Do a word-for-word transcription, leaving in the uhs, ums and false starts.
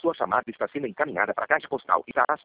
Sua chamada está sendo encaminhada para a caixa postal Itaás,